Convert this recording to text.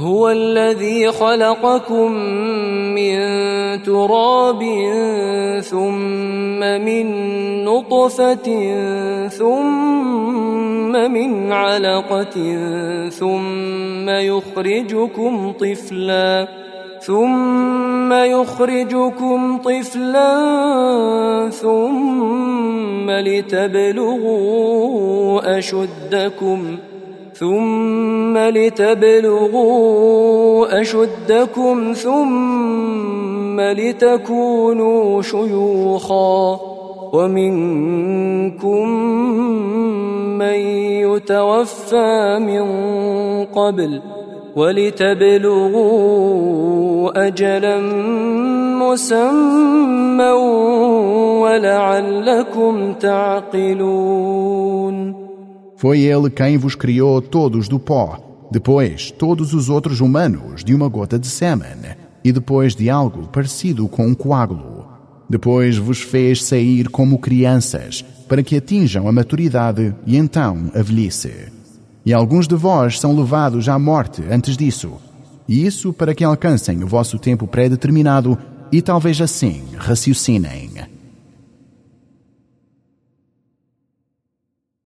هو الذي خلقكم من تراب ثم من نطفة ثم من علقة ثم يخرجكم طفلا ثم لتبلغوا أشدكم ثم لتكونوا شيوخا ومنكم من يتوفى من قبل ولتبلغوا أجلا مسمى ولعلكم تعقلون. Foi ele quem vos criou todos do pó, depois todos os outros humanos de uma gota de sêmen, e depois de algo parecido com um coágulo. Depois vos fez sair como crianças, para que atinjam a maturidade e então a velhice. E alguns de vós são levados à morte antes disso, e isso para que alcancem o vosso tempo pré-determinado e talvez assim raciocinem.